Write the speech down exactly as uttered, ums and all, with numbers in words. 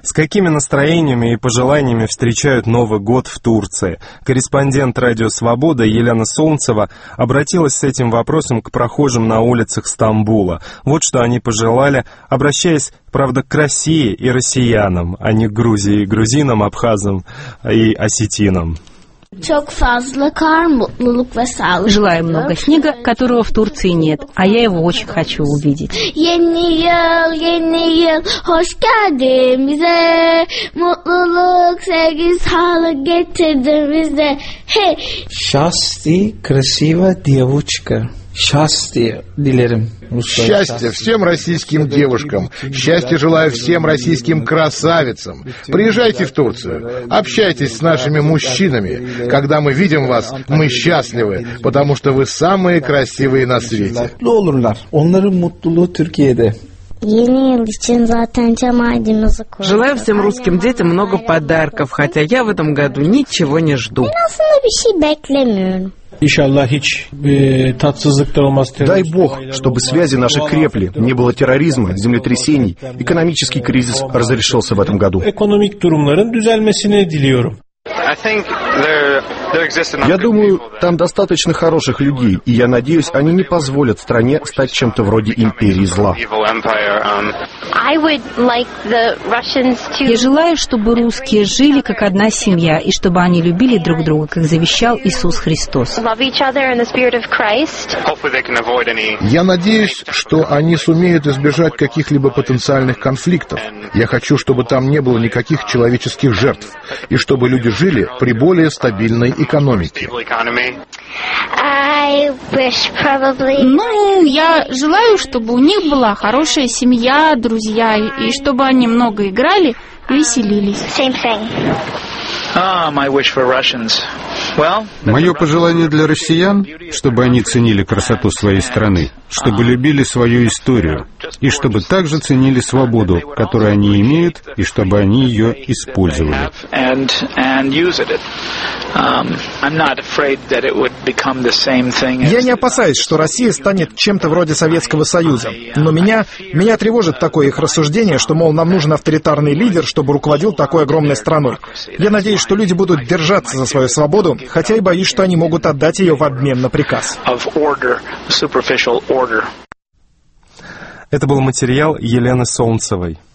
С какими настроениями и пожеланиями встречают Новый год в Турции? Корреспондент «Радио Свобода» Елена Солнцева обратилась с этим вопросом к прохожим на улицах Стамбула. Вот что они пожелали, обращаясь, правда, к России и россиянам, а не к Грузии и грузинам, абхазам и осетинам. Желаю много снега, которого в Турции нет, а я его очень хочу увидеть. Счастье, красивая девочка. Счастье dilerim. Счастья всем российским девушкам. Счастья желаю всем российским красавицам. Приезжайте в Турцию. Общайтесь с нашими мужчинами. Когда мы видим вас, мы счастливы, потому что вы самые красивые на свете. Onların mutluluğu Türkiye'de. Желаю всем русским детям много подарков, хотя я в этом году ничего не жду. Дай Бог, чтобы связи наши крепли, не было терроризма, землетрясений, экономический кризис разрешился в этом году. Я думаю, там достаточно хороших людей, и я надеюсь, они не позволят стране стать чем-то вроде империи зла. Я желаю, чтобы русские жили как одна семья, и чтобы они любили друг друга, как завещал Иисус Христос. Я надеюсь, что они сумеют избежать каких-либо потенциальных конфликтов. Я хочу, чтобы там не было никаких человеческих жертв, и чтобы люди жили при более стабильной экономике. Ну, я желаю, чтобы у них была хорошая семья, друзья, и чтобы они много играли и веселились. Мое пожелание для россиян, чтобы они ценили красоту своей страны, чтобы любили свою историю, и чтобы также ценили свободу, которую они имеют, и чтобы они ее использовали. Я не опасаюсь, что Россия станет чем-то вроде Советского Союза, но меня, меня тревожит такое их рассуждение, что, мол, нам нужен авторитарный лидер, чтобы руководил такой огромной страной. Я надеюсь, что люди будут держаться за свою свободу, хотя и боюсь, что они могут отдать ее в обмен на приказ. Это был материал Елены Солнцевой.